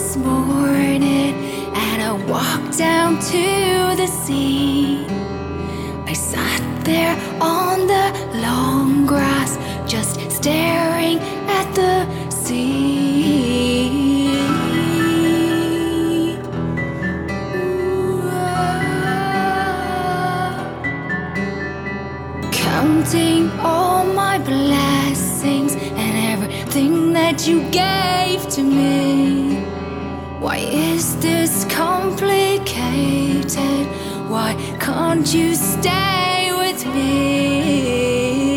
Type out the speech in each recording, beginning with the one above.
this morning and I walked down to the sea. I sat there on the long grass, just staring at the sea. Counting all my blessings and everything that you gave to me. Why is this complicated? Why can't you stay with me?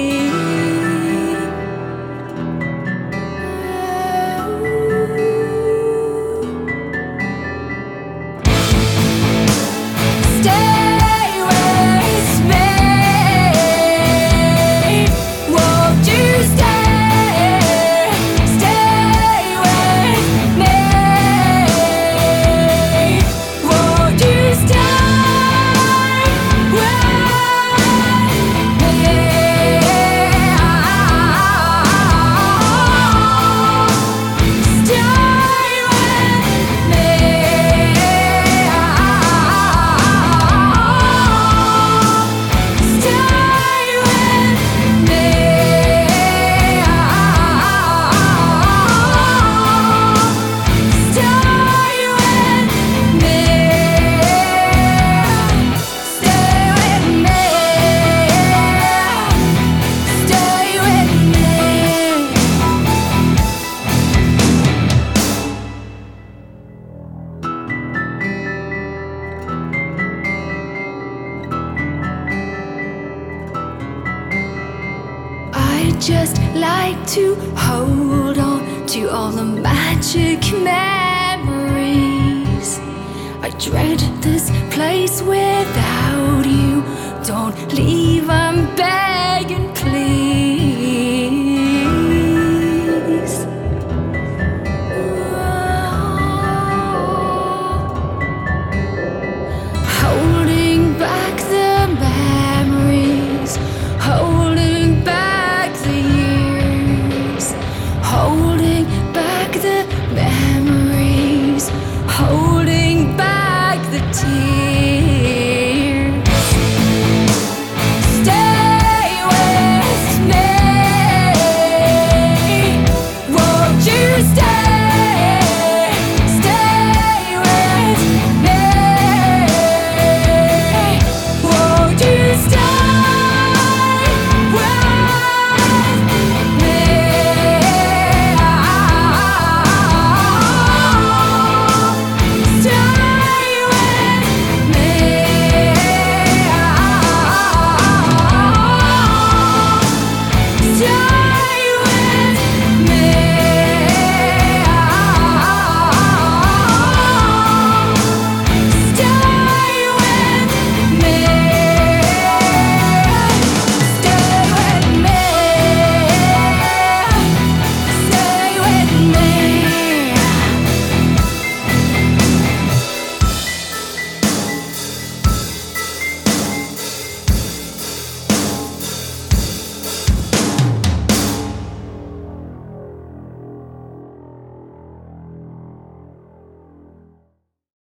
Just like to hold on to all the magic memories. I dread this place without you. Don't leave, I'm begging.